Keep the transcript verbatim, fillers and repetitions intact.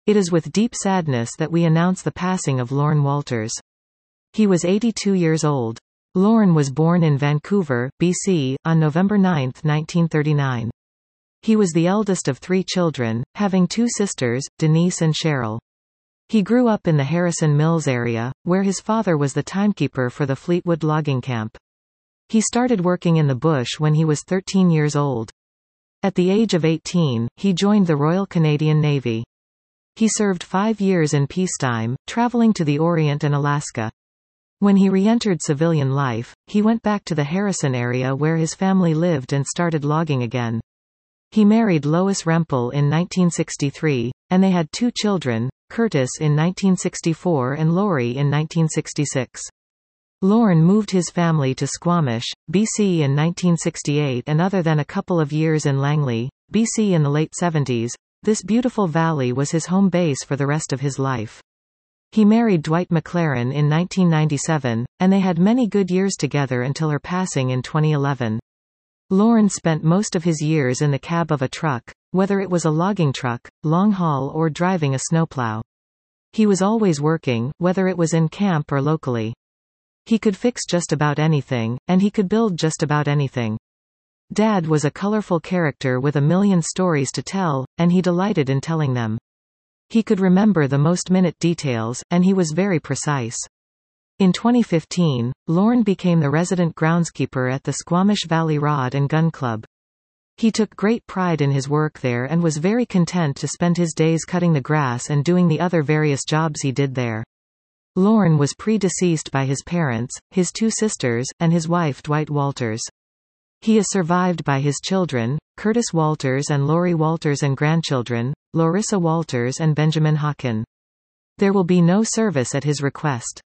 It is with deep sadness that we announce the passing of Lorne Walters. He was eighty-two years old. Lorne was born in Vancouver, B C, on November ninth nineteen thirty-nine. He was the eldest of three children, having two sisters, Denise and Cheryl. He grew up in the Harrison Mills area, where his father was the timekeeper for the Fleetwood logging camp. He started working in the bush when he was thirteen years old. At the age of eighteen, he joined the Royal Canadian Navy. He served five years in peacetime, traveling to the Orient and Alaska. When he re-entered civilian life, he went back to the Harrison area where his family lived and started logging again. He married Lois Rempel in nineteen sixty-three, and they had two children, Curtis in nineteen sixty-four and Lori in nineteen sixty-six. Lorne moved his family to Squamish, B C in nineteen sixty-eight, and other than a couple of years in Langley, B C in the late seventies, this beautiful valley was his home base for the rest of his life. He married Dwight McLaren in nineteen ninety-seven, and they had many good years together until her passing in twenty eleven. Lorne spent most of his years in the cab of a truck, whether it was a logging truck, long haul, or driving a snowplow. He was always working, whether it was in camp or locally. He could fix just about anything, and he could build just about anything. Dad was a colorful character with a million stories to tell, and he delighted in telling them. He could remember the most minute details, and he was very precise. In twenty fifteen, Lorne became the resident groundskeeper at the Squamish Valley Rod and Gun Club. He took great pride in his work there and was very content to spend his days cutting the grass and doing the other various jobs he did there. Lorne was predeceased by his parents, his two sisters, and his wife Dwight Walters. He is survived by his children, Curtis Walters and Lori Walters, and grandchildren, Larissa Walters and Benjamin Hawken. There will be no service at his request.